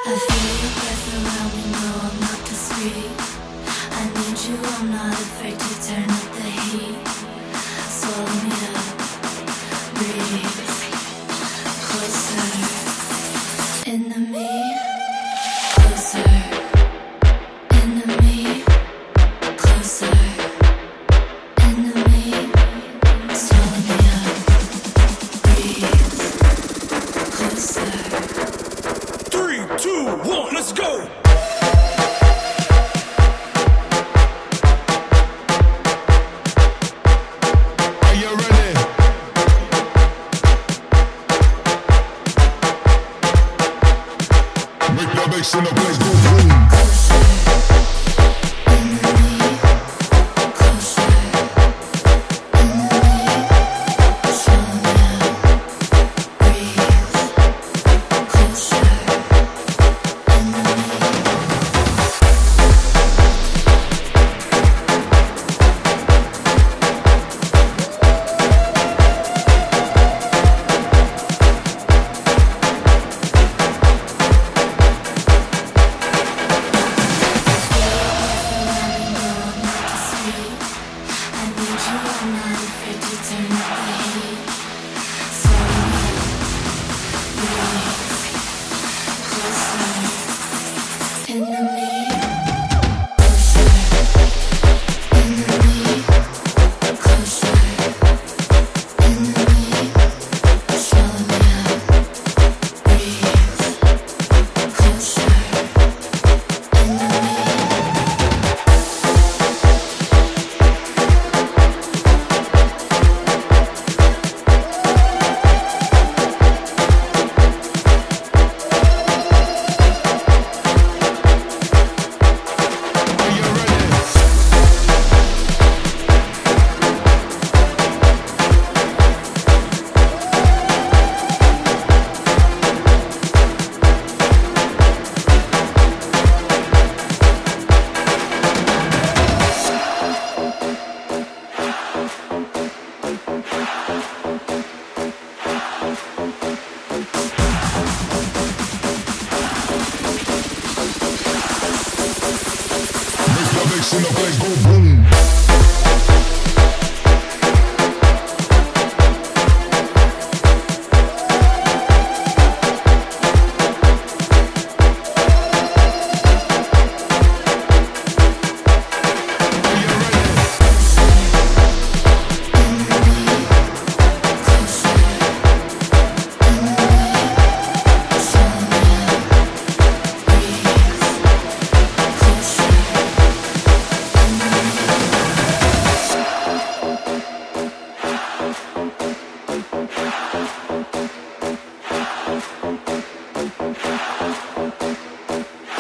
I feel your breath around me, no, I'm not discreet. I need you, I'm not afraid to turn up the heat. Swallow me up, breathe closer into me, closer into me, closer into me. Swallow me up, breathe closer. 3, 2, 1, let's go! Are you ready? Make the bass in the place go boom. In the place go boom.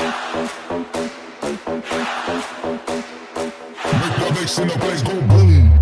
Make the bass in the place go boom.